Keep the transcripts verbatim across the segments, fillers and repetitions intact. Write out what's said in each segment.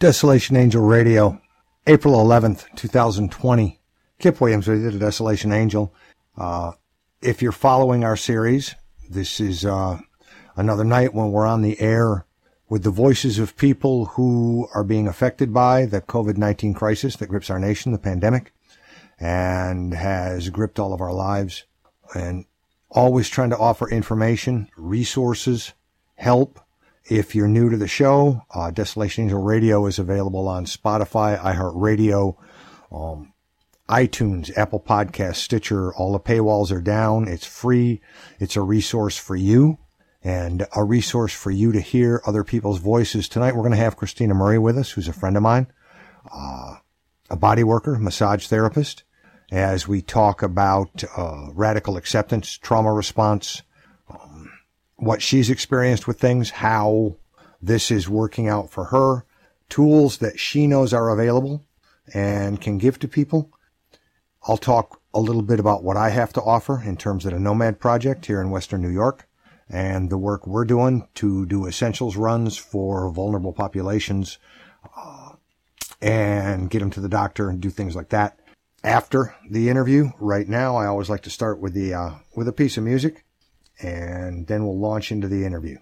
Desolation Angel Radio, April eleventh, twenty twenty. Kip Williams with you, the Desolation Angel. Uh, if you're following our series, this is uh, another night when we're on the air with the voices of people who are being affected by the covid nineteen crisis that grips our nation, the pandemic, and has gripped all of our lives. And always trying to offer information, resources, help. If you're new to the show, uh, Desolation Angel Radio is available on Spotify, iHeartRadio, um, iTunes, Apple Podcasts, Stitcher. All the paywalls are down. It's free. It's a resource for you and a resource for you to hear other people's voices. Tonight we're going to have Christina Murray with us, who's a friend of mine, uh, a body worker, massage therapist, as we talk about uh, radical acceptance, trauma response, what she's experienced with things, how this is working out for her, tools that she knows are available and can give to people. I'll talk a little bit about what I have to offer in terms of the Nomad Project here in Western New York and the work we're doing to do essentials runs for vulnerable populations uh, and get them to the doctor and do things like that. After the interview, right now, I always like to start with the uh, with a piece of music. And then we'll launch into the interview.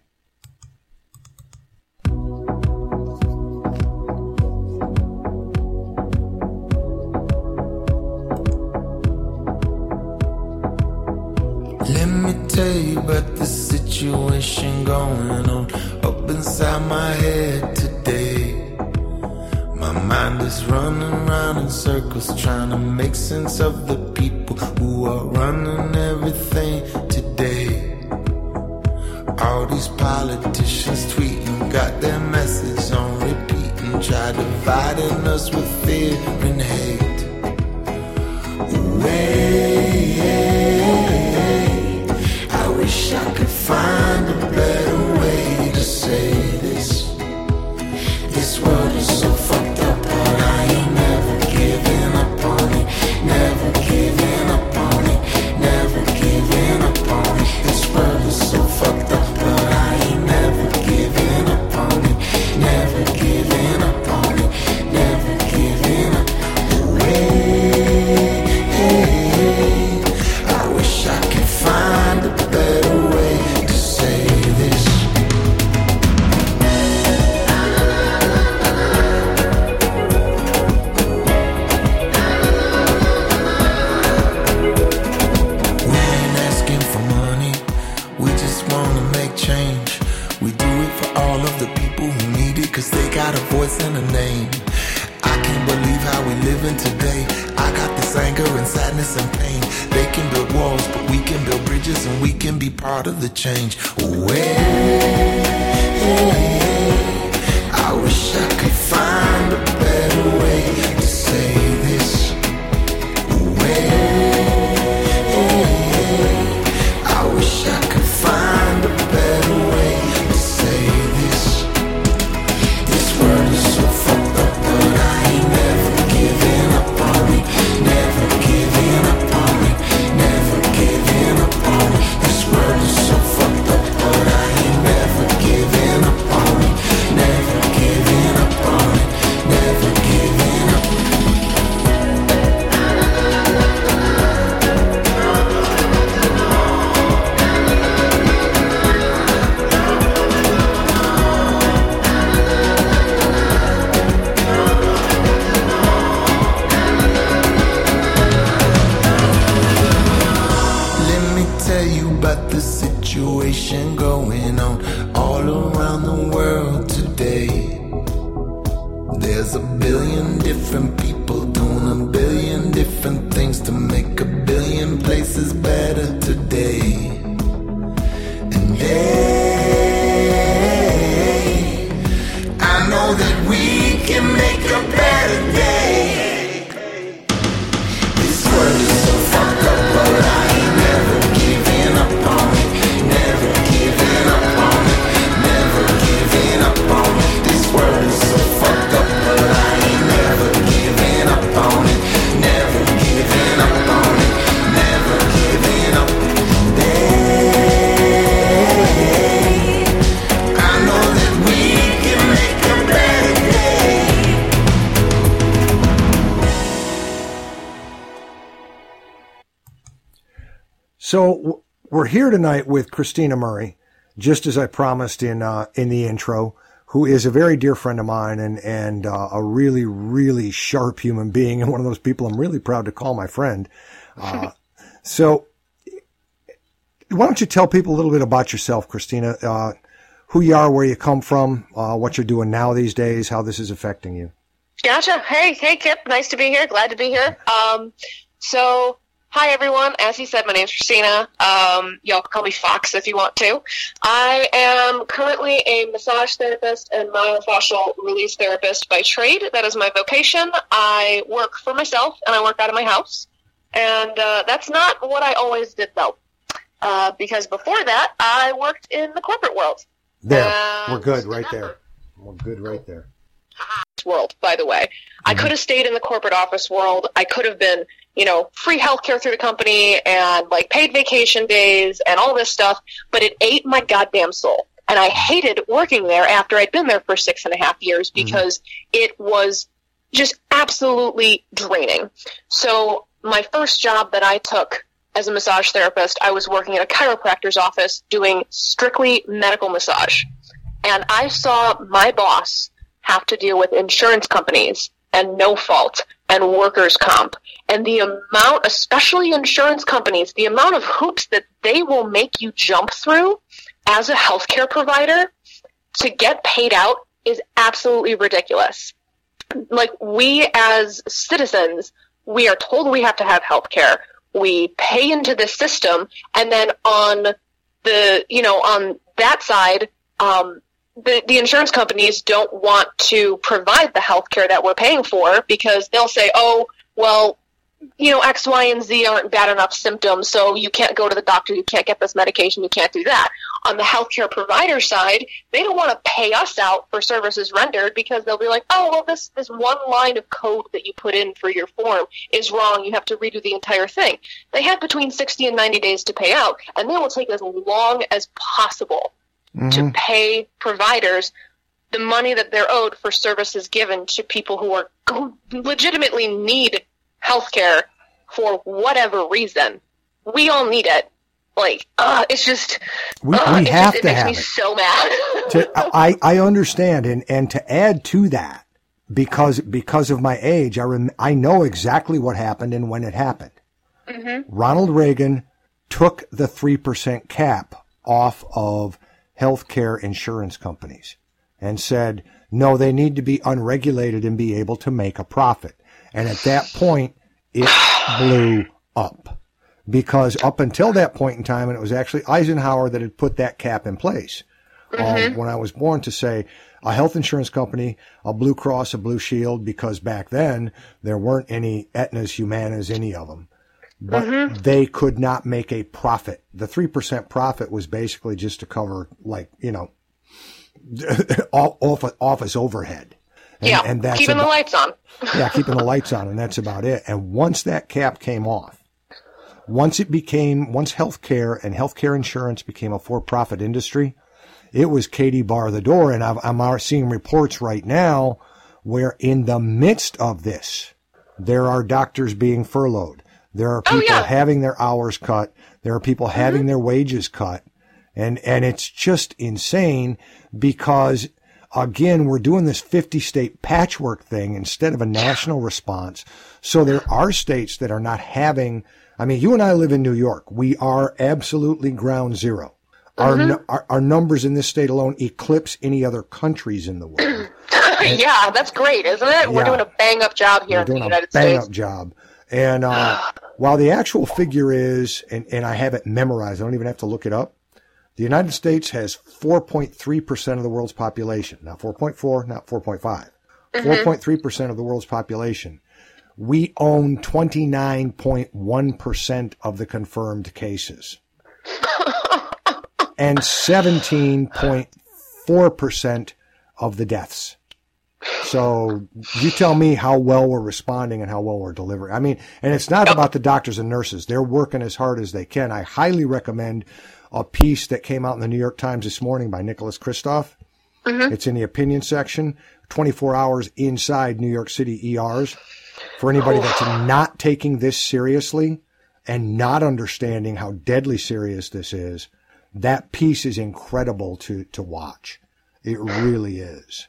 Let me tell you about the situation going on up inside my head today. My mind is running round in circles, trying to make sense of the people who are running everything today. All these politicians tweeting, got their message on repeat and try dividing us with fear and hate. Wait, I wish I could find a better way to say this. This world is so fucked up, but I ain't never giving up on it. Never giving up on it. Never giving up on it. This world is so fucked up. And a name. I can't believe how we living today. I got this anger and sadness and pain. They can build walls, but we can build bridges, and we can be part of the change. Wait, I wish I could find a better way to say this. Wait, I wish I could find a better way to say this. This world is so fucked up, but I ain't never giving up on it. Never giving up on it. Never giving up on it. This world is so fucked up, but I ain't never giving up on it. Never giving up on it. Never giving up. The situation going on all around the world today. There's a billion different people doing a billion different things to make a billion places better today. And hey, I know that we can make a better day. This world is so fucked up, but I ain't never giving up on it. Never giving up on it. Never giving up on it. This world is so fucked up, but I ain't never giving up on it. Never giving up on it. Never giving up. Hey, I know that we can make a better day. So we're here tonight with Christina Murray, just as I promised in uh, in the intro, who is a very dear friend of mine and and uh, a really, really sharp human being, and one of those people I'm really proud to call my friend. Uh, so why don't you tell people a little bit about yourself, Christina, uh, who you are, where you come from, uh, what you're doing now these days, how this is affecting you. Gotcha. Hey, hey, Kip. Nice to be here. Glad to be here. Um, so, hi, everyone. As he said, my name's Christina. Um, y'all can call me Fox if you want to. I am currently a massage therapist and myofascial release therapist by trade. That is my vocation. I work for myself, and I work out of my house. And uh, that's not what I always did, though, uh, because before that, I worked in the corporate world. There. Um, We're good right there. We're good right there. World, by the way. Mm-hmm. I could have stayed in the corporate office world. I could have been, you know, free healthcare through the company and like paid vacation days and all this stuff, but it ate my goddamn soul. And I hated working there after I'd been there for six and a half years because mm-hmm. it was just absolutely draining. So my first job that I took as a massage therapist, I was working at a chiropractor's office doing strictly medical massage. And I saw my boss have to deal with insurance companies and no fault and workers' comp. And the amount, especially insurance companies, the amount of hoops that they will make you jump through as a healthcare provider to get paid out is absolutely ridiculous. Like, we as citizens, we are told we have to have healthcare. We pay into the system, and then on the, you know, on that side, um, The, the insurance companies don't want to provide the health care that we're paying for because they'll say, oh, well, you know, X, Y, and Z aren't bad enough symptoms, so you can't go to the doctor, you can't get this medication, you can't do that. On the healthcare provider side, they don't want to pay us out for services rendered because they'll be like, oh, well, this, this one line of code that you put in for your form is wrong, you have to redo the entire thing. They have between sixty and ninety days to pay out, and they will take as long as possible Mm-hmm. to pay providers the money that they're owed for services given to people who are who legitimately need health care for whatever reason. We all need it. Like, uh, it's just, we, uh, we it, have just, to it makes have me it. so mad. to, I, I understand, and, and to add to that, because because of my age, I rem, I know exactly what happened and when it happened. Mm-hmm. Ronald Reagan took the three percent cap off of healthcare insurance companies and said, no, they need to be unregulated and be able to make a profit. And at that point, it blew up because up until that point in time, and it was actually Eisenhower that had put that cap in place. Mm-hmm. Um, when I was born to say a health insurance company, a Blue Cross, a Blue Shield, because back then there weren't any Aetnas, Humanas, any of them. But mm-hmm. they could not make a profit. The three percent profit was basically just to cover, like, you know, office, office overhead. And, yeah, and that's keeping about, the lights on. yeah, keeping the lights on, and that's about it. And once that cap came off, once it became, once healthcare and healthcare insurance became a for-profit industry, it was Katie bar the door. And I've, I'm seeing reports right now where in the midst of this, there are doctors being furloughed. There are people oh, yeah. having their hours cut. There are people mm-hmm. having their wages cut. And, and it's just insane because, again, we're doing this fifty state patchwork thing instead of a national response. So there are states that are not having, I mean, you and I live in New York. We are absolutely ground zero. Mm-hmm. Our, our, our numbers in this state alone eclipse any other countries in the world. Yeah, that's great, isn't it? Yeah. We're doing a bang up job here we're in the United States. We're doing a bang States. up job. And uh, while the actual figure is, and, and I have it memorized, I don't even have to look it up, the United States has four point three percent of the world's population. Not four point four, not four point five. Mm-hmm. four point three percent of the world's population. We own twenty-nine point one percent of the confirmed cases. And seventeen point four percent of the deaths. So you tell me how well we're responding and how well we're delivering. I mean, and it's not about the doctors and nurses. They're working as hard as they can. I highly recommend a piece that came out in the New York Times this morning by Nicholas Kristof. Mm-hmm. It's in the opinion section, twenty-four hours inside New York City E Rs. For anybody that's not taking this seriously, and not understanding how deadly serious this is, that piece is incredible to, to watch. It really is.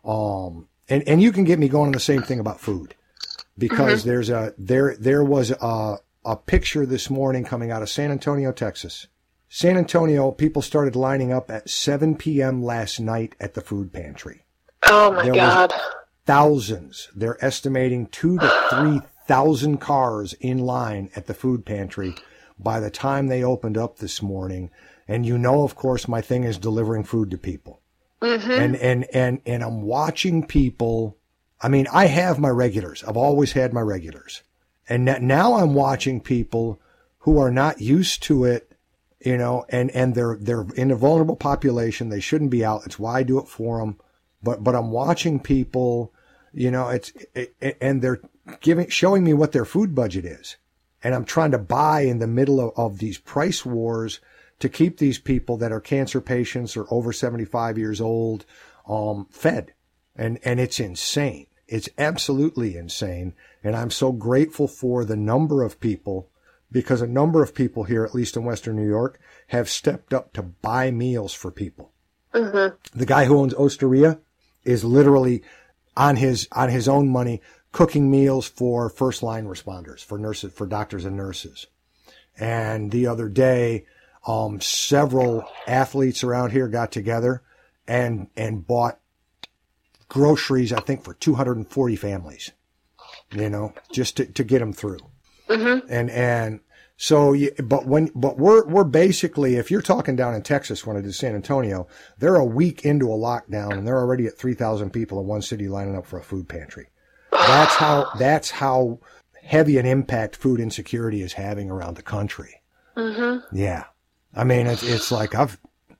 Um, and, and you can get me going on the same thing about food, because mm-hmm. there's a, there, there was a, a picture this morning coming out of San Antonio, Texas. San Antonio, people started lining up at seven p.m. last night at the food pantry. Oh my there God. Was thousands. They're estimating two to three thousand cars in line at the food pantry by the time they opened up this morning. And you know, of course, my thing is delivering food to people. Mm-hmm. And, and, and, and I'm watching people. I mean, I have my regulars. I've always had my regulars. And now I'm watching people who are not used to it, you know, and, and they're, they're in a vulnerable population. They shouldn't be out. It's why I do it for them. But, but I'm watching people, you know, it's, it, and they're giving, showing me what their food budget is. And I'm trying to buy in the middle of, of these price wars to keep these people that are cancer patients or over seventy-five years old, um, fed. And, and it's insane. It's absolutely insane. And I'm so grateful for the number of people, because a number of people here, at least in Western New York, have stepped up to buy meals for people. Mm-hmm. The guy who owns Osteria is literally on his, on his own money cooking meals for first line responders, for nurses, for doctors and nurses. And the other day, um, several athletes around here got together and, and bought groceries, I think, for two hundred forty families, you know, just to, to get them through. Mm-hmm. And, and so, but when, but we're, we're basically, if you're talking down in Texas, when I did San Antonio, they're a week into a lockdown and they're already at three thousand people in one city lining up for a food pantry. That's how, that's how heavy an impact food insecurity is having around the country. Mm-hmm. Yeah. I mean, it's, it's like I've,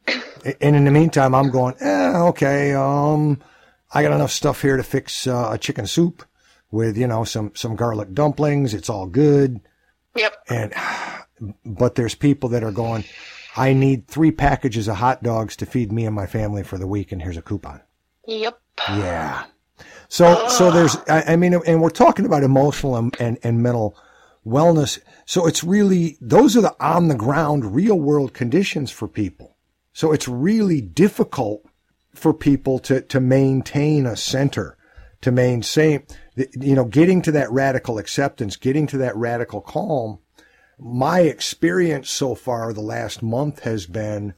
and in the meantime, I'm going, eh, okay, um, I got enough stuff here to fix uh, a chicken soup with, you know, some, some garlic dumplings. It's all good. Yep. And, but there's people that are going, I need three packages of hot dogs to feed me and my family for the week. And here's a coupon. Yep. Yeah. So, so there's, I, I mean, and we're talking about emotional and, and, and mental wellness. So it's really, those are the on the ground real world conditions for people. So it's really difficult for people to, to maintain a center, to maintain, you know, getting to that radical acceptance, getting to that radical calm. My experience so far the last month has been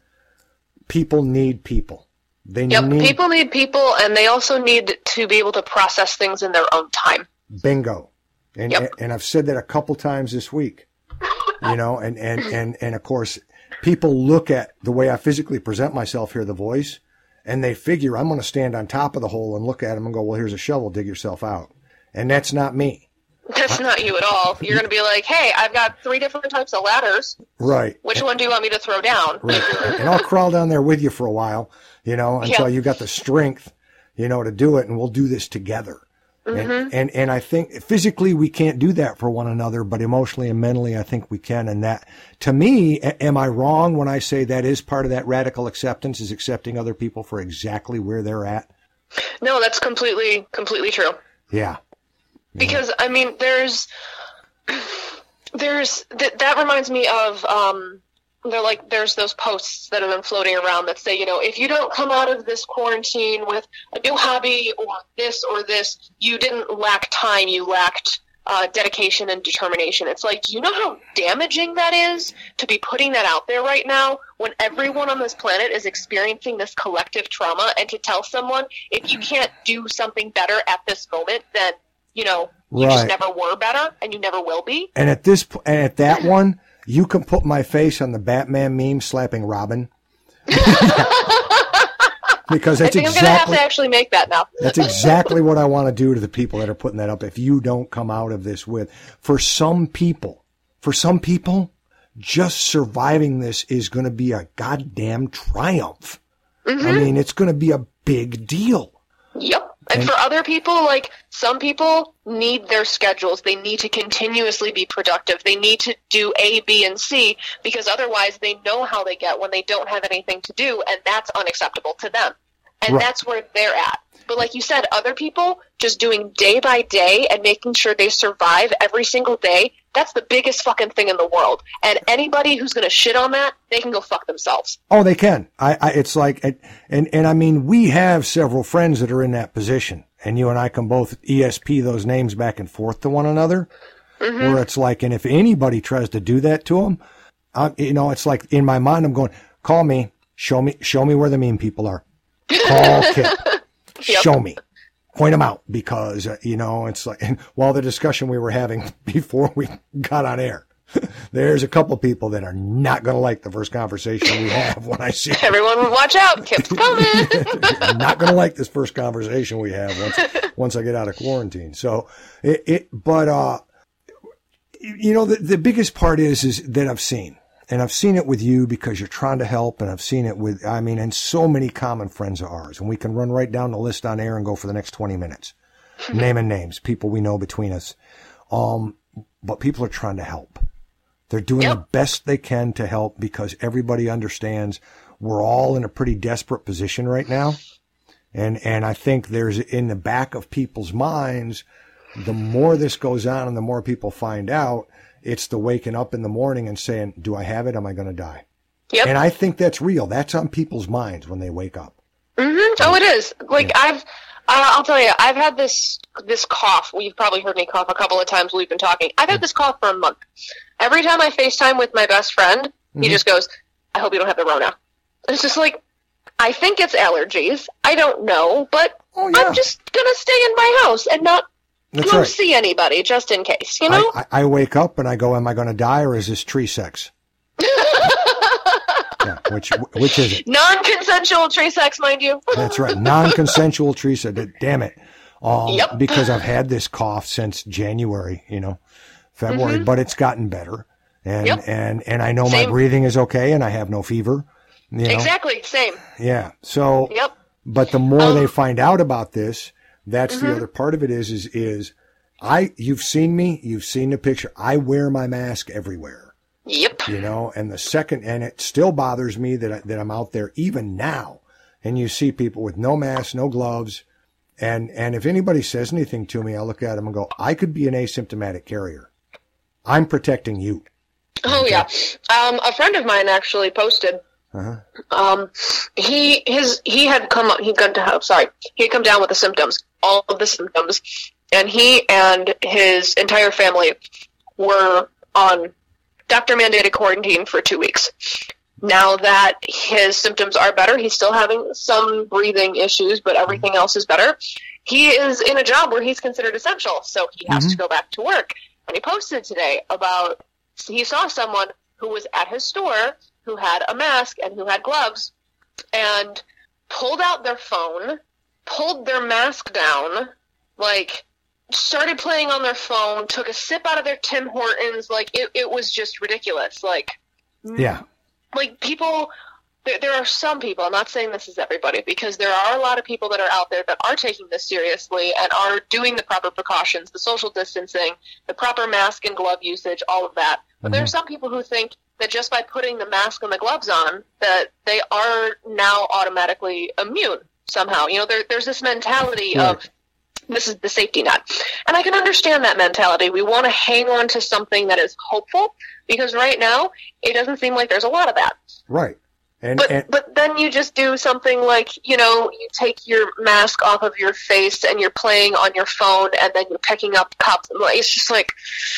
people need people. They yep, need people need people, and they also need to be able to process things in their own time. Bingo. And, yep. and I've said that a couple times this week, you know, and, and, and, and of course, people look at the way I physically present myself here, the voice, and they figure I'm going to stand on top of the hole and look at them and go, well, here's a shovel, dig yourself out. And that's not me. That's not you at all. You're going to be like, hey, I've got three different types of ladders. Right. Which one do you want me to throw down? Right. And I'll crawl down there with you for a while, you know, until yeah. you got the strength, you know, to do it. And we'll do this together. Mm-hmm. And, and, and I think physically we can't do that for one another, but emotionally and mentally, I think we can. And that, to me, am I wrong when I say that is part of that radical acceptance, is accepting other people for exactly where they're at? No, that's completely, completely true. Yeah. Because, I mean, there's, there's, that, that reminds me of, um, they're like, there's those posts that have been floating around that say, you know, if you don't come out of this quarantine with a new hobby or this or this, you didn't lack time, you lacked uh, dedication and determination. It's like, do you know how damaging that is to be putting that out there right now when everyone on this planet is experiencing this collective trauma, and to tell someone, if you can't do something better at this moment, then, you know, you right. just never were better and you never will be. And at this, and at that one, you can put my face on the Batman meme slapping Robin. Because that's I think exactly, I'm going to have to actually make that now. That's exactly what I want to do to the people that are putting that up. If you don't come out of this with, for some people, for some people, just surviving this is going to be a goddamn triumph. Mm-hmm. I mean, it's going to be a big deal. Yep. And, and for other people, like, some people need their schedules. They need to continuously be productive. They need to do A, B, and C, because otherwise they know how they get when they don't have anything to do, and that's unacceptable to them. And right. that's where they're at. But like you said, other people just doing day by day and making sure they survive every single day, that's the biggest fucking thing in the world. And anybody who's going to shit on that, they can go fuck themselves. Oh, they can. I, I it's like, and, and, and I mean, we have several friends that are in that position, and you and I can both E S P those names back and forth to one another, mm-hmm. where it's like, and if anybody tries to do that to them, I, you know, it's like in my mind, I'm going, call me, show me, show me where the mean people are. Call Kip. Yep. Show me. Point them out, because, uh, you know, it's like, and while the discussion we were having before we got on air, there's a couple people that are not going to like the first conversation we have when I see them. Everyone watch out. Kip's coming. Not going to like this first conversation we have once, once I get out of quarantine. So it, it but, uh, you know, the, the biggest part is, is that I've seen, and I've seen it with you because you're trying to help, and I've seen it with, I mean, and so many common friends of ours, and we can run right down the list on air and go for the next twenty minutes, naming names, people we know between us. Um, but people are trying to help. They're doing yep. the best they can to help, because everybody understands we're all in a pretty desperate position right now. And, and I think there's in the back of people's minds, the more this goes on and the more people find out, it's the waking up in the morning and saying, do I have it? Am I going to die? Yep. And I think that's real. That's on people's minds when they wake up. Mm-hmm. Oh, it is. Like, yeah. I've, uh, I'll tell you, I've had this, this cough. Well, you've probably heard me cough a couple of times while we've been talking. I've had this cough for a month. Every time I FaceTime with my best friend, mm-hmm. he just goes, I hope you don't have the Rona. It's just like, I think it's allergies. I don't know, but oh, yeah. I'm just going to stay in my house and not That's go right. see anybody, just in case, you know? I, I, I wake up and I go, am I going to die, or is this tree sex? Yeah, which which is it? Non-consensual tree sex, mind you. That's right. Non-consensual tree sex. Damn it. Um, yep. Because I've had this cough since January, you know, February, mm-hmm. but it's gotten better. And, yep. and, and I know Same. my breathing is okay, and I have no fever. You know? Exactly. Same. Yeah. So, yep. But the more um, they find out about this, that's mm-hmm. the other part of it is, is, is I, you've seen me, you've seen the picture. I wear my mask everywhere. Yep. You know, and the second, and it still bothers me that I, that I'm out there even now, and you see people with no mask, no gloves, and and if anybody says anything to me, I look at them and go, I could be an asymptomatic carrier. I'm protecting you. Oh, okay? Yeah. Um, a friend of mine actually posted. Uh-huh. Um, he his he had come he'd gone to sorry he had come down with the symptoms, all of the symptoms, and he and his entire family were on doctor-mandated quarantine for two weeks. Now that his symptoms are better, he's still having some breathing issues, but everything else is better. He is in a job where he's considered essential, so he has mm-hmm. to go back to work. And he posted today about he saw someone who was at his store who had a mask and who had gloves, and pulled out their phone, pulled their mask down, like, started playing on their phone, took a sip out of their Tim Hortons. Like, it, it was just ridiculous. Like, yeah. Like, people, there, there are some people, I'm not saying this is everybody, because there are a lot of people that are out there that are taking this seriously and are doing the proper precautions, the social distancing, the proper mask and glove usage, all of that. But mm-hmm. there are some people who think that just by putting the mask and the gloves on, that they are now automatically immune somehow. You know, there, there's this mentality right. of, this is the safety net. And I can understand that mentality. We want to hang on to something that is hopeful, because right now it doesn't seem like there's a lot of that. Right. And, but and but then you just do something like, you know, you take your mask off of your face and you're playing on your phone, and then you're picking up cups. It's just like,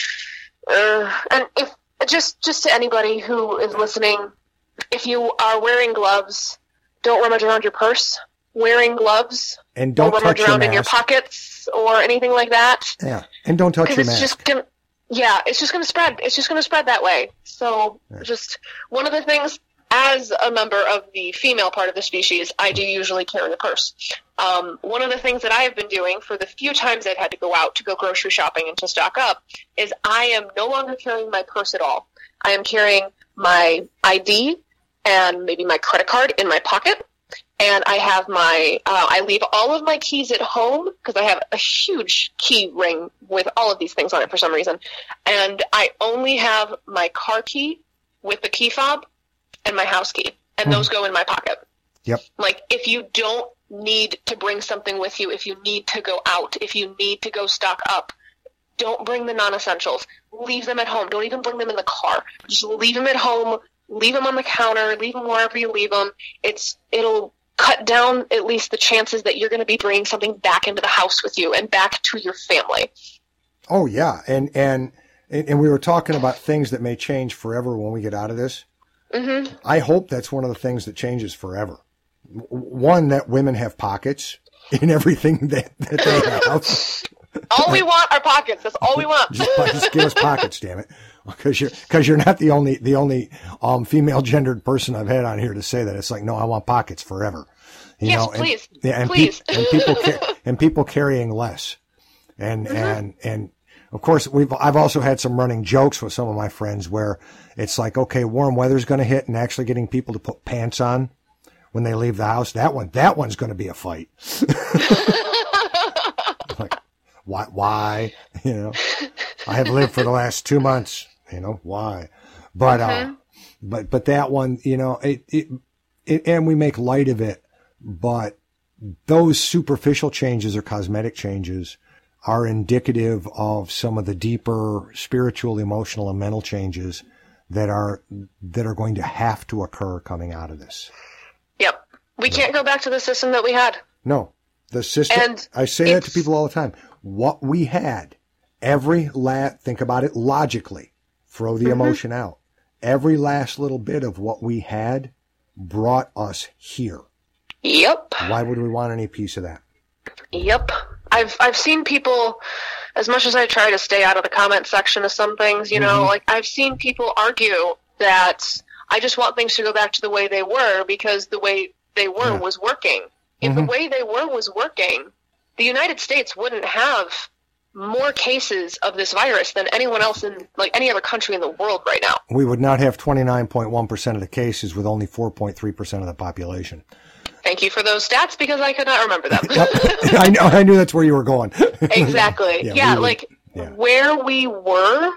uh, and if just just to anybody who is listening, if you are wearing gloves, don't rummage around your purse. Wearing gloves, and don't or touch rummage around your in your pockets or anything like that. Yeah, and don't touch your it's mask. Just gonna, yeah, it's just going to spread. It's just going to spread that way. So, yeah. just one of the things, as a member of the female part of the species, I do usually carry a purse. Um, one of the things that I have been doing for the few times I've had to go out to go grocery shopping and to stock up is I am no longer carrying my purse at all. I am carrying my I D and maybe my credit card in my pocket. And I have my, uh, I leave all of my keys at home because I have a huge key ring with all of these things on it for some reason. And I only have my car key with the key fob and my house key. And mm. those go in my pocket. Yep. Like, if you don't need to bring something with you, if you need to go out, if you need to go stock up, don't bring the non-essentials. Leave them at home. Don't even bring them in the car. Just leave them at home. Leave them on the counter. Leave them wherever you leave them. It's it'll cut down at least the chances that you're going to be bringing something back into the house with you and back to your family. Oh yeah, and and and we were talking about things that may change forever when we get out of this. Mm-hmm. I hope that's one of the things that changes forever. One, that women have pockets in everything that, that they have. All we want are pockets. That's all we want. just, just give us pockets, damn it, because you're because you're not the only the only um, female gendered person I've had on here to say that. It's like, no, I want pockets forever. You yes, know, and, please, yeah, and, please. Pe- and people ca- and people carrying less, and mm-hmm. and and of course we've I've also had some running jokes with some of my friends where it's like, okay, warm weather's going to hit, and actually getting people to put pants on when they leave the house, that one that one's going to be a fight. Like, why? Why? You know, I have lived for the last two months. You know why? But mm-hmm. uh, but but that one, you know, it, it it and we make light of it. But those superficial changes or cosmetic changes are indicative of some of the deeper spiritual, emotional, and mental changes that are that are going to have to occur coming out of this. Yep. We can't go back to the system that we had. No. The system, and I say that to people all the time. What we had, every last, think about it logically, throw the mm-hmm. emotion out. Every last little bit of what we had brought us here. Yep. Why would we want any piece of that? Yep. I've I've seen people, as much as I try to stay out of the comment section of some things, you know, mm-hmm. like I've seen people argue that I just want things to go back to the way they were because the way they were yeah. was working. If mm-hmm. the way they were was working, the United States wouldn't have more cases of this virus than anyone else in, like, any other country in the world right now. We would not have twenty-nine point one percent of the cases with only four point three percent of the population. Thank you for those stats because I could not remember them. I know, I knew that's where you were going. Exactly. yeah, yeah we like yeah. where we were.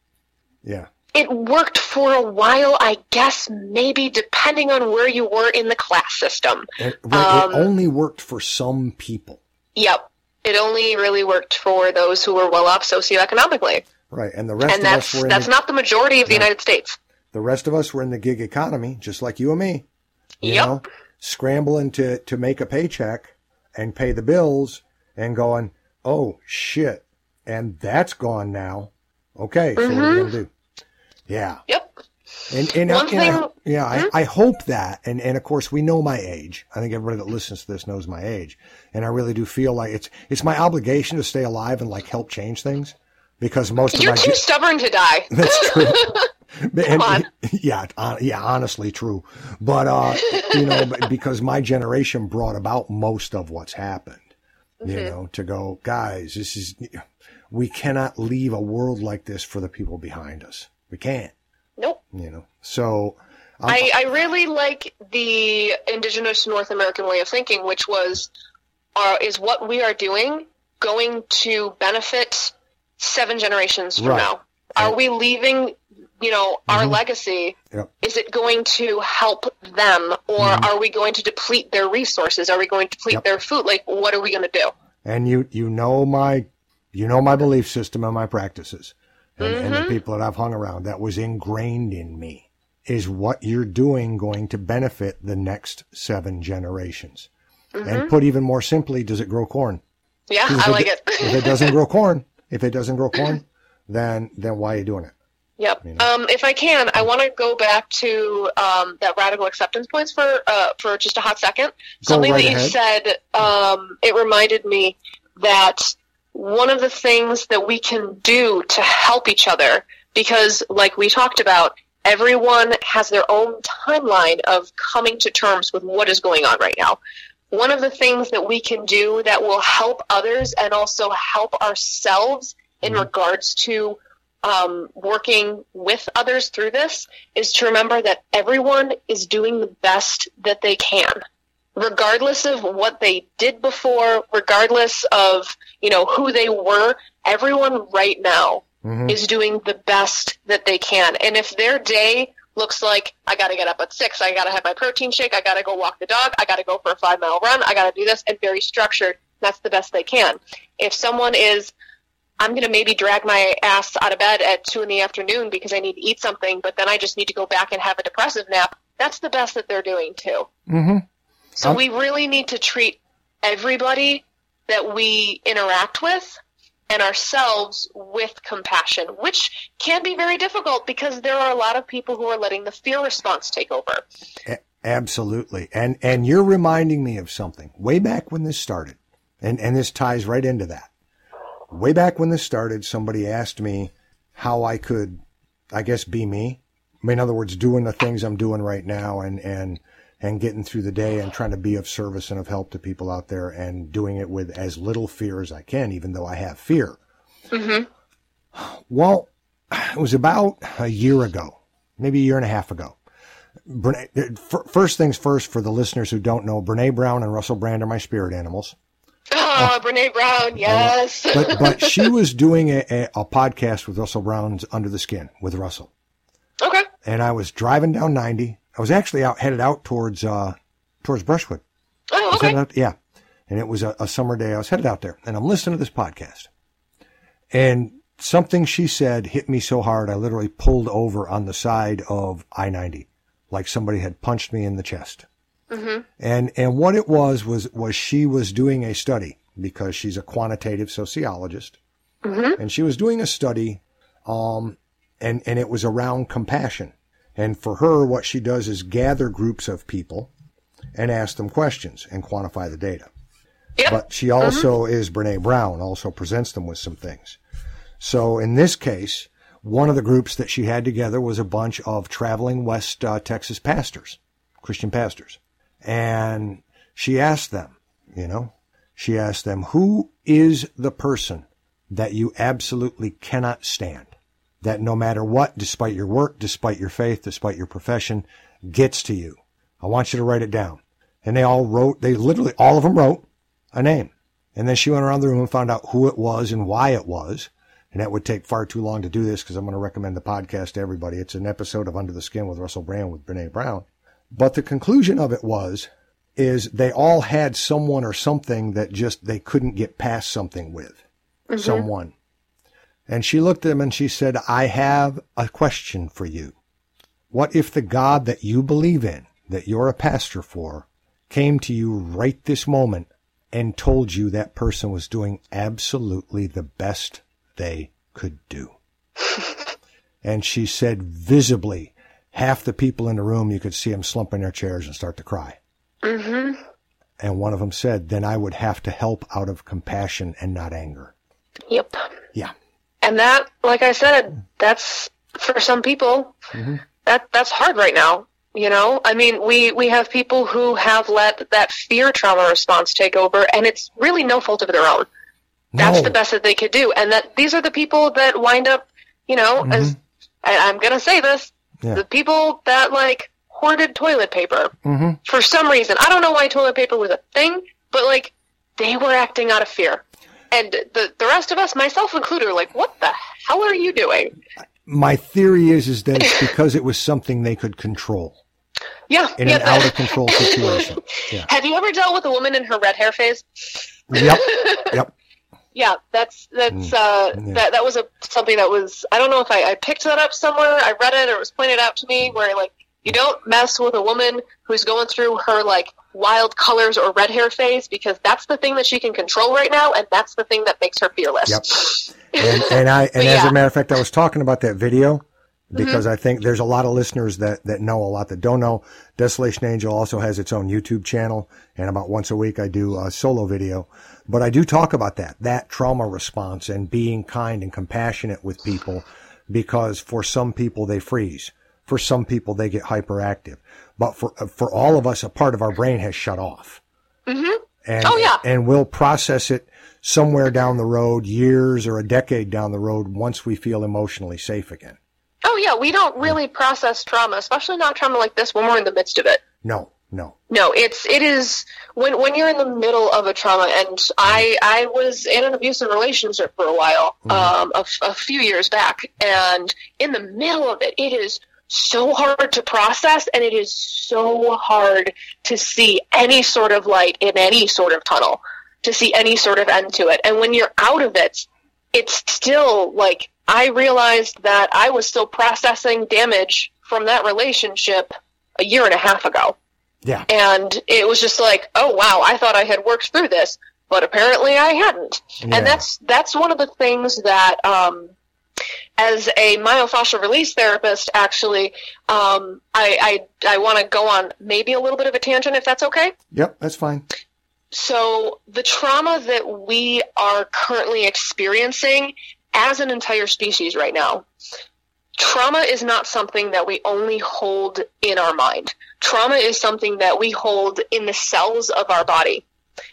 Yeah. It worked for a while, I guess, maybe depending on where you were in the class system. It, right, um, it only worked for some people. Yep. It only really worked for those who were well off socioeconomically. Right, and the rest and of that's, us were in that's the, not the majority of the no. United States. The rest of us were in the gig economy, just like you and me. You yep. know, scrambling to, to make a paycheck and pay the bills and going, oh, shit, and that's gone now. Okay, so mm-hmm. what are we going to do? Yeah. Yep. And, and, One and thing, I, yeah, hmm? I, I hope that, and, and of course we know my age. I think everybody that listens to this knows my age. And I really do feel like it's, it's my obligation to stay alive and like help change things because most You're of my... You're too stubborn to die. That's true. Come and, on. Yeah, uh, yeah, honestly true. But, uh, you know, because my generation brought about most of what's happened, mm-hmm. you know, to go, guys, this is, we cannot leave a world like this for the people behind us. We can't. Nope. You know, so. Um, I, I really like the indigenous North American way of thinking, which was, uh, is what we are doing going to benefit seven generations from right. now? Are right. we leaving, you know, our mm-hmm. legacy? Yep. Is it going to help them, or mm-hmm. are we going to deplete their resources? Are we going to deplete yep. their food? Like, what are we going to do? And you, you know my, you know my belief system and my practices. And, mm-hmm. and the people that I've hung around, that was ingrained in me. Is what you're doing going to benefit the next seven generations? Mm-hmm. And put even more simply, does it grow corn? Yeah, I like it. If it doesn't grow corn, if it doesn't grow corn, then then why are you doing it? Yep. You know? Um, if I can, I want to go back to um, that radical acceptance points for uh, for just a hot second. Go Something right that you ahead. said, um, it reminded me that one of the things that we can do to help each other, because like we talked about, everyone has their own timeline of coming to terms with what is going on right now. One of the things that we can do that will help others and also help ourselves in mm-hmm. regards to um, working with others through this is to remember that everyone is doing the best that they can. Regardless of what they did before, regardless of, you know, who they were, everyone right now mm-hmm. is doing the best that they can. And if their day looks like I got to get up at six. I got to have my protein shake. I got to go walk the dog. I got to go for a five mile run. I got to do this, and very structured. That's the best they can. If someone is, I'm going to maybe drag my ass out of bed at two in the afternoon because I need to eat something, but then I just need to go back and have a depressive nap. That's the best that they're doing too. Mm-hmm. So um, we really need to treat everybody that we interact with and ourselves with compassion, which can be very difficult because there are a lot of people who are letting the fear response take over. A- absolutely. And and you're reminding me of something. Way back when this started, and, and this ties right into that. Way back when this started, somebody asked me how I could, I guess, be me. I mean, in other words, doing the things I'm doing right now and, and, and getting through the day and trying to be of service and of help to people out there and doing it with as little fear as I can, even though I have fear. Mm-hmm. Well, it was about a year ago, maybe a year and a half ago. Brene, first things first, for the listeners who don't know, Brene Brown and Russell Brand are my spirit animals. Oh, oh, Brene Brown, yes. but but she was doing a, a, a podcast with Russell Brown's Under the Skin with Russell. Okay. And I was driving down ninety. I was actually out headed out towards uh towards Brushwood. Oh, okay. Out, yeah. And it was a, a summer day. I was headed out there, and I'm listening to this podcast. And something she said hit me so hard, I literally pulled over on the side of I ninety, like somebody had punched me in the chest. Mm-hmm. And and what it was was was she was doing a study, because she's a quantitative sociologist, mm-hmm. and she was doing a study, um, and and it was around compassion. And for her, what she does is gather groups of people and ask them questions and quantify the data. Yep. But she also mm-hmm. is Brene Brown, also presents them with some things. So in this case, one of the groups that she had together was a bunch of traveling West uh, Texas pastors, Christian pastors. And she asked them, you know, she asked them, who is the person that you absolutely cannot stand? That no matter what, despite your work, despite your faith, despite your profession, gets to you. I want you to write it down. And they all wrote, they literally, all of them wrote a name. And then she went around the room and found out who it was and why it was. And that would take far too long to do this, because I'm going to recommend the podcast to everybody. It's an episode of Under the Skin with Russell Brand with Brene Brown. But the conclusion of it was, is they all had someone or something that just, they couldn't get past something with. Mm-hmm. Someone. And she looked at them and she said, I have a question for you. What if the God that you believe in, that you're a pastor for, came to you right this moment and told you that person was doing absolutely the best they could do? And she said, visibly, half the people in the room, you could see them slump in their chairs and start to cry. Mm-hmm. And one of them said, then I would have to help out of compassion and not anger. Yep. Yeah. And that, like I said, that's, for some people, mm-hmm. that that's hard right now. You know, I mean, we, we have people who have let that fear trauma response take over, and it's really no fault of their own. No. That's the best that they could do. And that these are the people that wind up, you know, mm-hmm. as I, I'm going to say this, yeah. the people that, like, hoarded toilet paper mm-hmm. for some reason. I don't know why toilet paper was a thing, but, like, they were acting out of fear. And the the rest of us, myself included, are like, what the hell are you doing? My theory is, is that it's because it was something they could control. Yeah. In yeah, an out of control situation. Yeah. Have you ever dealt with a woman in her red hair phase? Yep. Yep. Yeah, that's that's uh yeah. that that was a something that was, I don't know if I, I picked that up somewhere, I read it, or it was pointed out to me, where, like, you don't mess with a woman who's going through her, like, wild colors or red hair phase, because that's the thing that she can control right now, and that's the thing that makes her fearless. Yep. And, and I and as yeah. a matter of fact, I was talking about that video because mm-hmm. I think there's a lot of listeners that, that know a lot that don't know. Desolation Angel also has its own YouTube channel, and about once a week I do a solo video. But I do talk about that, that trauma response and being kind and compassionate with people, because for some people they freeze. For some people they get hyperactive. But for for all of us, a part of our brain has shut off. Mm-hmm. And, oh, yeah. And we'll process it somewhere down the road, years or a decade down the road, once we feel emotionally safe again. Oh, yeah. We don't really process trauma, especially not trauma like this, when we're in the midst of it. No, no. No, it's, it is, when, when you're in the middle of a trauma, and I, I was in an abusive relationship for a while, mm-hmm. um, a, a few years back, and in the middle of it, it is so hard to process, and it is so hard to see any sort of light in any sort of tunnel, to see any sort of end to it. And when you're out of it, it's still like, I realized that I was still processing damage from that relationship a year and a half ago. Yeah. And it was just like, oh, wow, I thought I had worked through this, but apparently I hadn't. Yeah. And that's that's one of the things that, um, as a myofascial release therapist, actually, um, I, I, I want to go on maybe a little bit of a tangent, if that's okay. Yep, that's fine. So the trauma that we are currently experiencing as an entire species right now, trauma is not something that we only hold in our mind. Trauma is something that we hold in the cells of our body.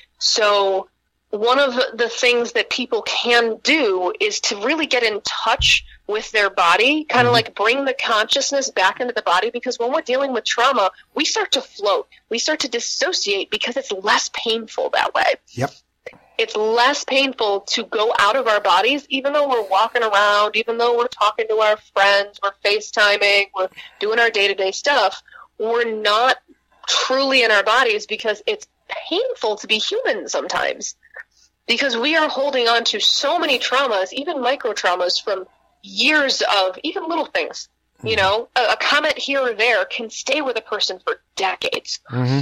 So one of the things that people can do is to really get in touch with their body, kind of Mm-hmm. like bring the consciousness back into the body, because when we're dealing with trauma, we start to float. We start to dissociate because it's less painful that way. Yep. It's less painful to go out of our bodies, even though we're walking around, even though we're talking to our friends, we're FaceTiming, we're doing our day-to-day stuff. We're not truly in our bodies because it's painful to be human sometimes, because we are holding on to so many traumas, even micro traumas from years of even little things. You know, a, a comment here or there can stay with a person for decades. Mm-hmm.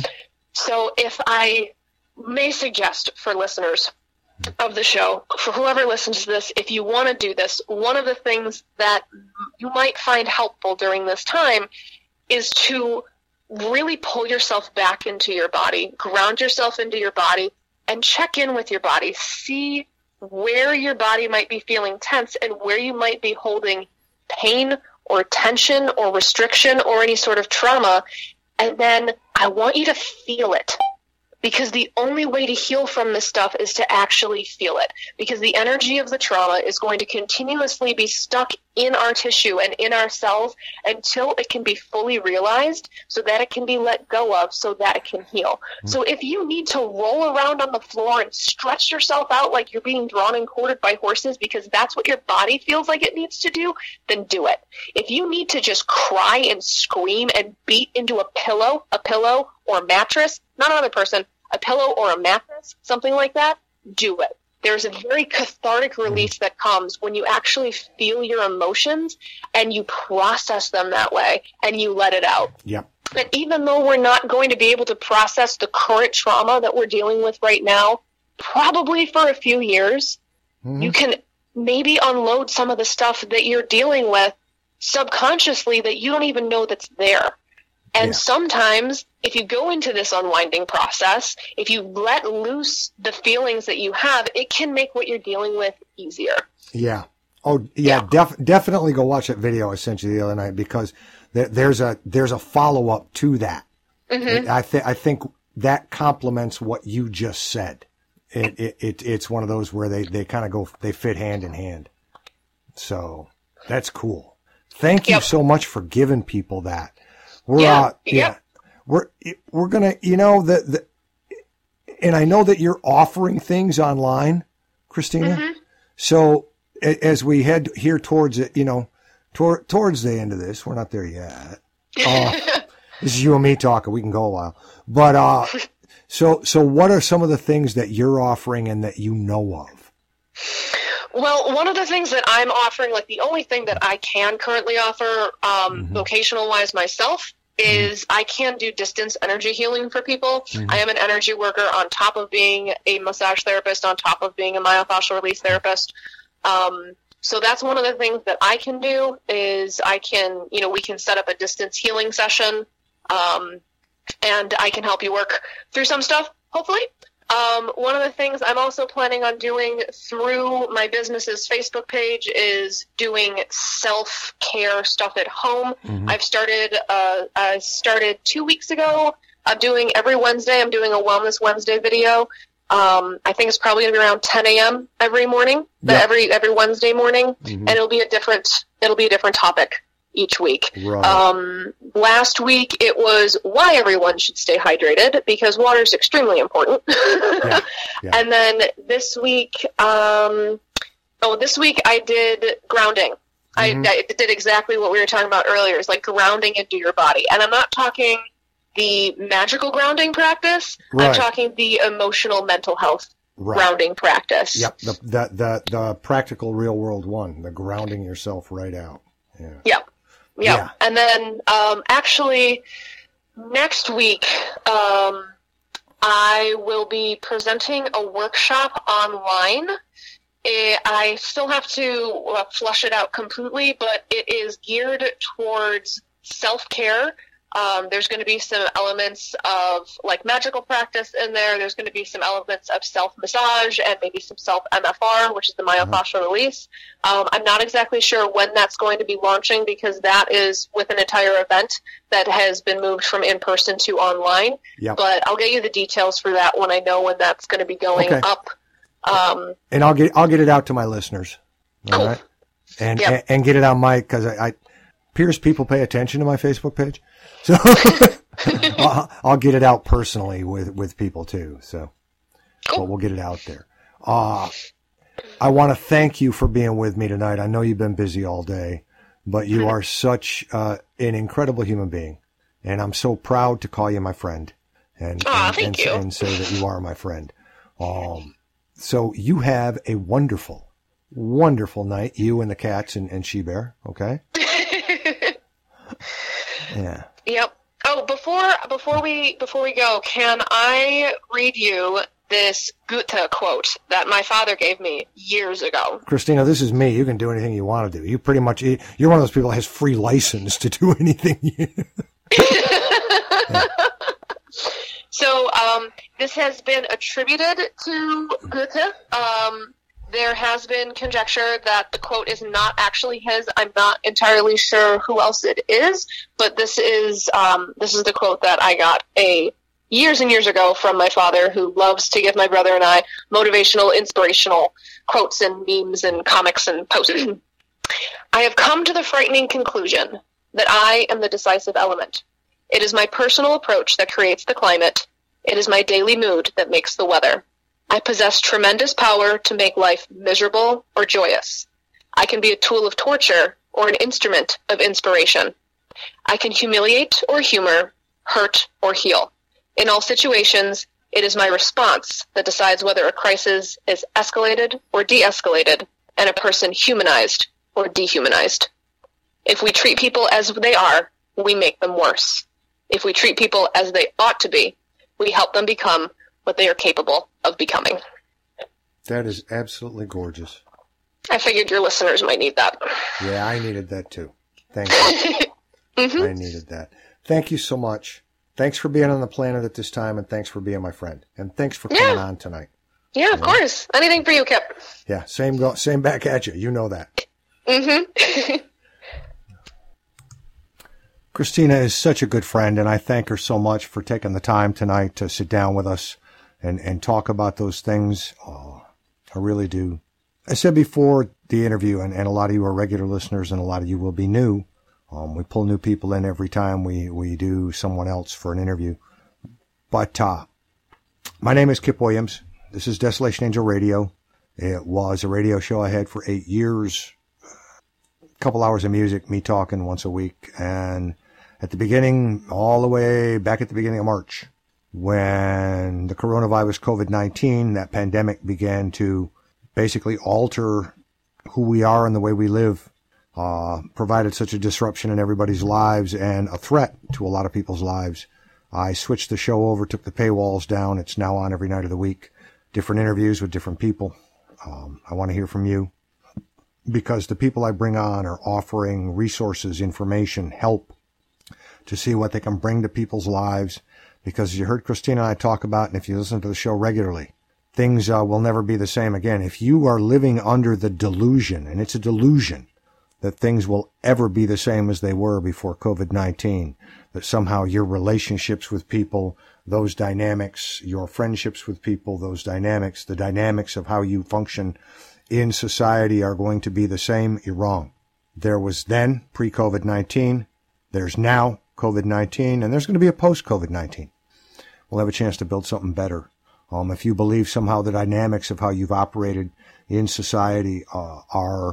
So if I may suggest for listeners of the show, for whoever listens to this, if you want to do this, one of the things that you might find helpful during this time is to really pull yourself back into your body, ground yourself into your body, and check in with your body. See where your body might be feeling tense and where you might be holding pain or tension or restriction or any sort of trauma. And then I want you to feel it. Because the only way to heal from this stuff is to actually feel it. Because the energy of the trauma is going to continuously be stuck in our tissue and in our cells until it can be fully realized, so that it can be let go of, so that it can heal. Mm-hmm. So if you need to roll around on the floor and stretch yourself out like you're being drawn and quartered by horses because that's what your body feels like it needs to do, then do it. If you need to just cry and scream and beat into a pillow, a pillow or mattress, not another person, a pillow or a mattress, something like that, do it. There's a very cathartic release that comes when you actually feel your emotions and you process them that way and you let it out. Yep. And even though we're not going to be able to process the current trauma that we're dealing with right now, probably for a few years, mm-hmm. you can maybe unload some of the stuff that you're dealing with subconsciously that you don't even know that's there. And yeah. sometimes, if you go into this unwinding process, if you let loose the feelings that you have, it can make what you're dealing with easier. Yeah. Oh, yeah. yeah. Def- definitely go watch that video I sent you the other night, because there, there's a there's a follow up to that. Mm-hmm. I think I think that complements what you just said. It, it, it it's one of those where they, they kind of go they fit hand in hand. So that's cool. Thank you yep. so much for giving people that. We're, yeah, uh, yeah, yep. we're, we're going to, you know, the, the, and I know that you're offering things online, Christina. Mm-hmm. So as we head here towards it, you know, tor- towards the end of this, we're not there yet. Uh, this is you and me talking. We can go a while, but, uh, so, so what are some of the things that you're offering and that you know of? Well, one of the things that I'm offering, like the only thing that I can currently offer, um, mm-hmm. vocational-wise myself, is mm-hmm. I can do distance energy healing for people. Mm-hmm. I am an energy worker on top of being a massage therapist, on top of being a myofascial release therapist. Um, so that's one of the things that I can do is I can, you know, we can set up a distance healing session, um, and I can help you work through some stuff, hopefully. Um, one of the things I'm also planning on doing through my business's Facebook page is doing self-care stuff at home. Mm-hmm. I've started, uh, I started two weeks ago. I'm doing every Wednesday. I'm doing a Wellness Wednesday video. Um, I think it's probably going to be around ten a.m. every morning, yep. every every Wednesday morning, mm-hmm. and it'll be a different it'll be a different topic each week. Right. Um, last week it was why everyone should stay hydrated, because water is extremely important. yeah. Yeah. And then this week, um, oh, this week I did grounding. Mm-hmm. I, I did exactly what we were talking about earlier. It's like grounding into your body. And I'm not talking the magical grounding practice. Right. I'm talking the emotional mental health right. grounding practice. Yep, the, the, the, the practical real world one, the grounding yourself right out. Yeah. Yep. Yep. Yeah. And then um, actually next week um, I will be presenting a workshop online. It, I still have to uh, flush it out completely, but it is geared towards self-care. Um, there's going to be some elements of like magical practice in there. There's going to be some elements of self-massage and maybe some self-M F R, which is the myofascial release. Um, I'm not exactly sure when that's going to be launching because that is with an entire event that has been moved from in-person to online. Yep. But I'll get you the details for that when I know when that's going to be going okay. up. Um, and I'll get I'll get it out to my listeners. All cool. right? And, yep. and and get it out, Mike, because I, I Pierce people pay attention to my Facebook page. So I'll, I'll get it out personally with, with people too. So cool. But we'll get it out there. Uh, I want to thank you for being with me tonight. I know you've been busy all day, but you are such uh, an incredible human being. And I'm so proud to call you my friend and, Aw, and, thank and, you. and say that you are my friend. Um, so you have a wonderful, wonderful night, you and the cats and, and She-Bear. Okay. Yeah. Yep. Oh, before before we before we go, can I read you this Goethe quote that my father gave me years ago? Christina, this is me. You can do anything you want to do. You pretty much you're one of those people that has free license to do anything. Yeah. So um, this has been attributed to Goethe. Um, There has been conjecture that the quote is not actually his. I'm not entirely sure who else it is, but this is um, this is the quote that I got a years and years ago from my father, who loves to give my brother and I motivational, inspirational quotes and memes and comics and posts. I have come to the frightening conclusion that I am the decisive element. It is my personal approach that creates the climate. It is my daily mood that makes the weather. I possess tremendous power to make life miserable or joyous. I can be a tool of torture or an instrument of inspiration. I can humiliate or humor, hurt or heal. In all situations, it is my response that decides whether a crisis is escalated or de-escalated, and a person humanized or dehumanized. If we treat people as they are, we make them worse. If we treat people as they ought to be, we help them become what they are capable of becoming. That is absolutely gorgeous. I figured your listeners might need that. Yeah, I needed that too. Thank you. Mm-hmm. I needed that. Thank you so much. Thanks for being on the planet at this time, and thanks for being my friend. And thanks for coming yeah. on tonight. Yeah, of yeah. course. Anything for you, Kip. Yeah, same go, same back at you. You know that. Mm-hmm. Christina is such a good friend, and I thank her so much for taking the time tonight to sit down with us and, and talk about those things. Oh, I really do. I said before the interview, and, and a lot of you are regular listeners, and a lot of you will be new. Um, we pull new people in every time we, we do someone else for an interview. But uh, my name is Kip Williams. This is Desolation Angel Radio. It was a radio show I had for eight years. A couple hours of music, me talking once a week. And at the beginning, all the way back at the beginning of March, when the coronavirus, COVID nineteen, that pandemic began to basically alter who we are and the way we live, uh, provided such a disruption in everybody's lives and a threat to a lot of people's lives. I switched the show over, took the paywalls down. It's now on every night of the week. Different interviews with different people. Um, I want to hear from you because the people I bring on are offering resources, information, help to see what they can bring to people's lives. Because as you heard Christina and I talk about, and if you listen to the show regularly, things uh, will never be the same again. If you are living under the delusion, and it's a delusion, that things will ever be the same as they were before COVID nineteen, that somehow your relationships with people, those dynamics, your friendships with people, those dynamics, the dynamics of how you function in society are going to be the same, you're wrong. There was then pre-COVID nineteen, there's now COVID nineteen, and there's going to be a post-COVID nineteen. We'll have a chance to build something better. Um, if you believe somehow the dynamics of how you've operated in society uh, are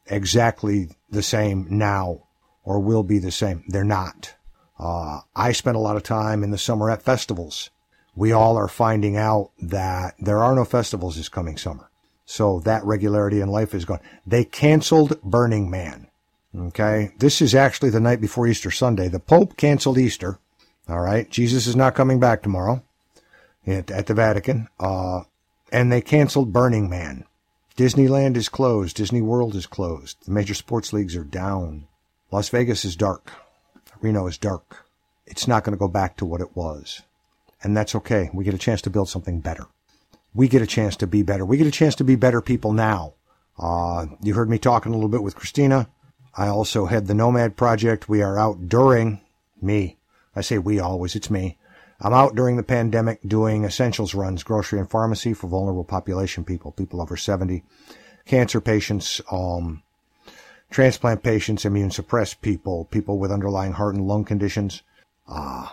exactly the same now or will be the same. They're not. Uh, I spent a lot of time in the summer at festivals. We all are finding out that there are no festivals this coming summer. So that regularity in life is gone. They canceled Burning Man. Okay. This is actually the night before Easter Sunday. The Pope canceled Easter. All right. Jesus is not coming back tomorrow at, at the Vatican. Uh, and they canceled Burning Man. Disneyland is closed. Disney World is closed. The major sports leagues are down. Las Vegas is dark. Reno is dark. It's not going to go back to what it was. And that's okay. We get a chance to build something better. We get a chance to be better. We get a chance to be better people now. Uh, you heard me talking a little bit with Christina. I also head the Nomad Project. We are out during me. I say we always. It's me. I'm out during the pandemic doing essentials runs, grocery and pharmacy for vulnerable population people, people over seventy, cancer patients, um, transplant patients, immune suppressed people, people with underlying heart and lung conditions, uh,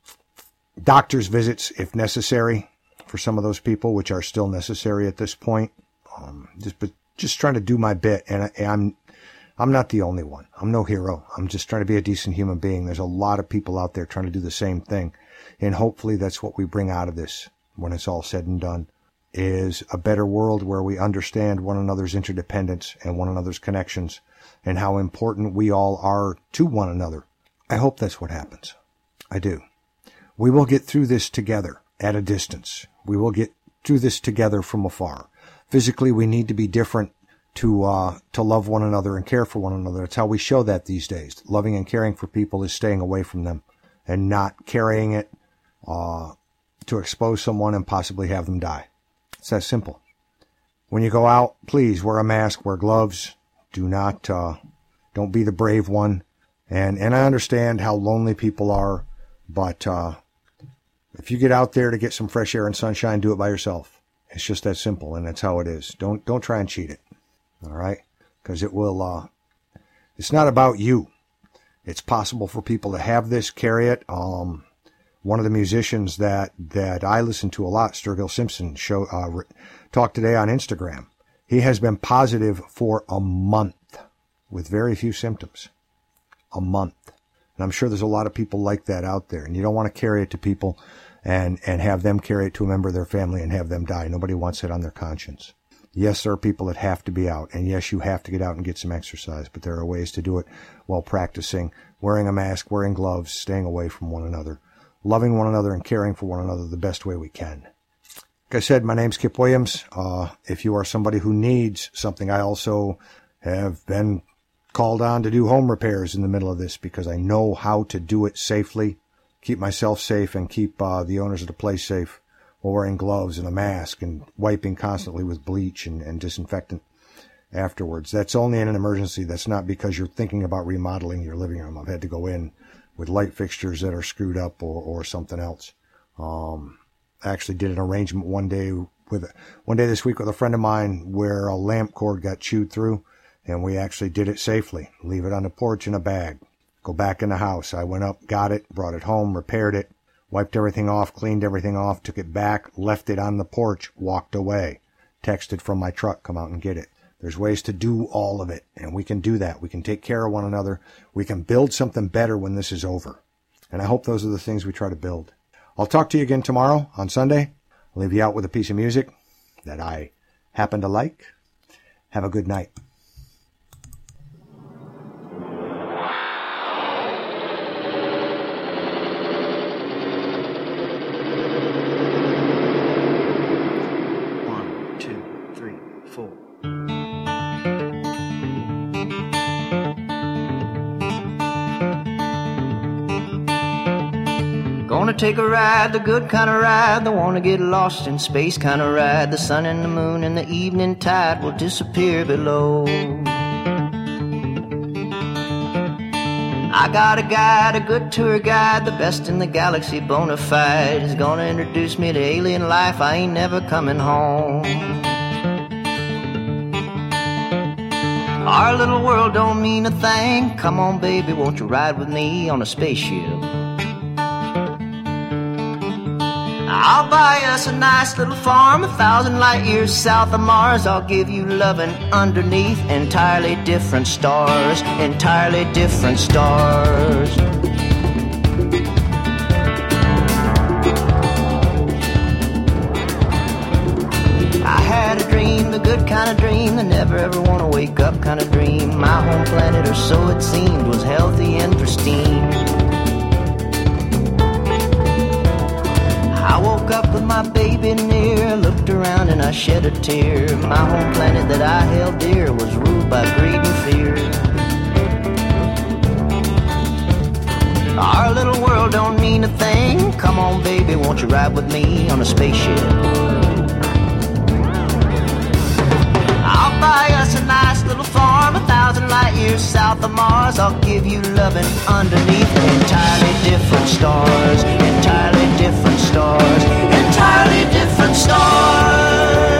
doctor's visits if necessary for some of those people, which are still necessary at this point. Um, just, but just trying to do my bit. And I, I'm, I'm not the only one. I'm no hero. I'm just trying to be a decent human being. There's a lot of people out there trying to do the same thing. And hopefully that's what we bring out of this when it's all said and done, is a better world where we understand one another's interdependence and one another's connections and how important we all are to one another. I hope that's what happens. I do. We will get through this together at a distance. We will get through this together from afar. Physically, we need to be different to uh, to love one another and care for one another. It's how we show that these days. Loving and caring for people is staying away from them and not carrying it uh, to expose someone and possibly have them die. It's that simple. When you go out, please wear a mask, wear gloves. Do not, uh, don't be the brave one. And, and I understand how lonely people are, but, uh, if you get out there to get some fresh air and sunshine, do it by yourself. It's just that simple, and that's how it is. Don't, don't try and cheat it. All right? Because it will, uh, it's not about you. It's possible for people to have this, carry it. Um, one of the musicians that, that I listen to a lot, Sturgill Simpson, show, uh, talked today on Instagram. He has been positive for a month with very few symptoms. A month. And I'm sure there's a lot of people like that out there. And you don't want to carry it to people and, and have them carry it to a member of their family and have them die. Nobody wants it on their conscience. Yes, there are people that have to be out. And yes, you have to get out and get some exercise. But there are ways to do it while practicing, wearing a mask, wearing gloves, staying away from one another, loving one another and caring for one another the best way we can. Like I said, my name's Kip Williams. Uh, if you are somebody who needs something, I also have been called on to do home repairs in the middle of this because I know how to do it safely, keep myself safe and keep uh, the owners of the place safe while wearing gloves and a mask and wiping constantly with bleach and, and disinfectant afterwards. That's only in an emergency. That's not because you're thinking about remodeling your living room. I've had to go in with light fixtures that are screwed up or, or something else. Um, I actually did an arrangement one day with one day this week with a friend of mine where a lamp cord got chewed through, and we actually did it safely. Leave it on the porch in a bag. Go back in the house. I went up, got it, brought it home, repaired it, wiped everything off, cleaned everything off, took it back, left it on the porch, walked away, texted from my truck, come out and get it. There's ways to do all of it, and we can do that. We can take care of one another. We can build something better when this is over. And I hope those are the things we try to build. I'll talk to you again tomorrow on Sunday. I'll leave you out with a piece of music that I happen to like. Have a good night. One, two, three, four. Gonna take a ride, the good kind of ride, the wanna get lost in space kind of ride. The sun and the moon and the evening tide will disappear below. I got a guide, a good tour guide, the best in the galaxy, bona fide. He's gonna introduce me to alien life, I ain't never coming home. Our little world don't mean a thing. Come on baby, won't you ride with me on a spaceship? I'll buy us a nice little farm a thousand light years south of Mars. I'll give you loving underneath entirely different stars, entirely different stars. I had a dream, the good kind of dream, the never ever want to wake up kind of dream. My home planet, or so it seemed, was healthy and pristine. I woke up with my baby near, looked around and I shed a tear. My home planet that I held dear was ruled by greed and fear. Our little world don't mean a thing. Come on baby, won't you ride with me on a spaceship? I'll buy us a nice little farm a thousand light years south of Mars. I'll give you loving underneath entirely different stars, entirely different stars, entirely different stars.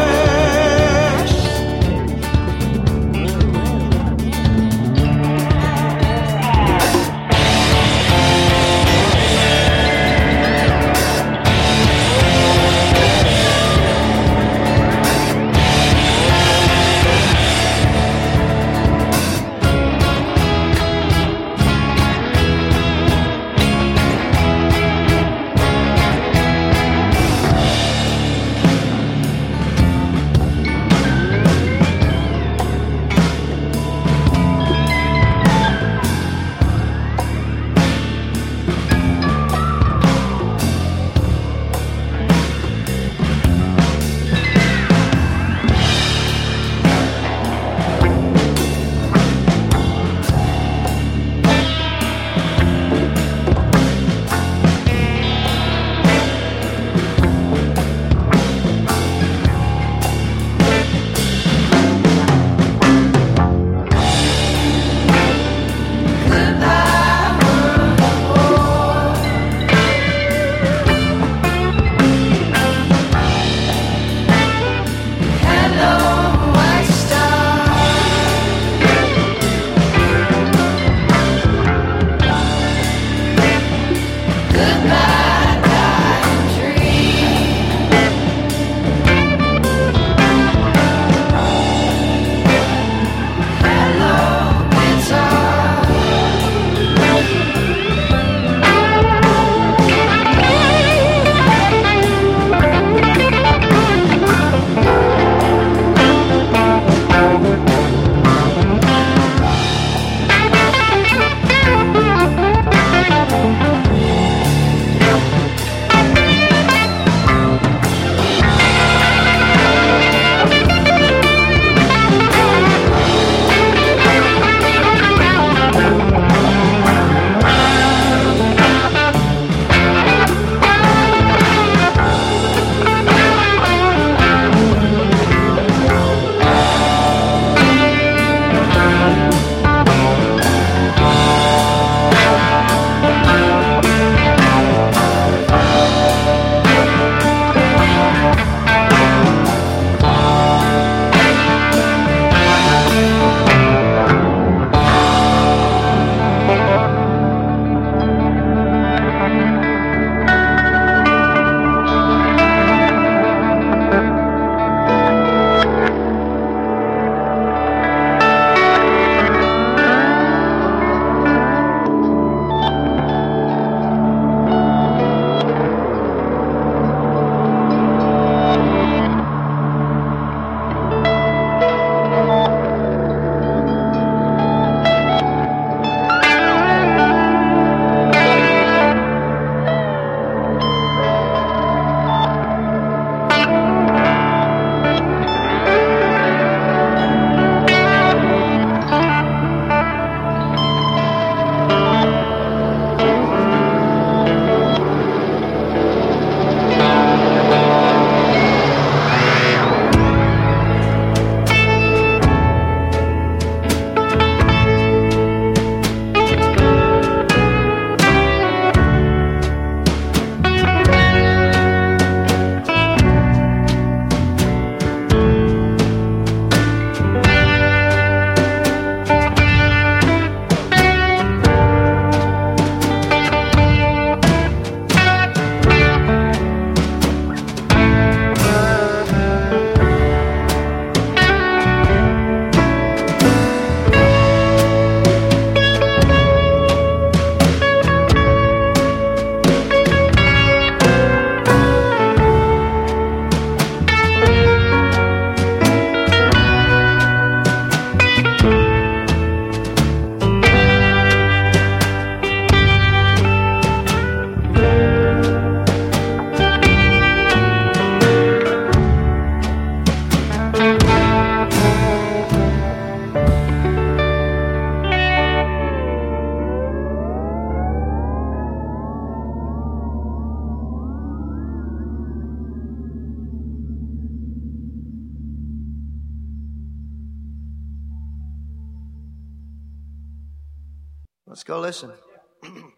Let's go listen.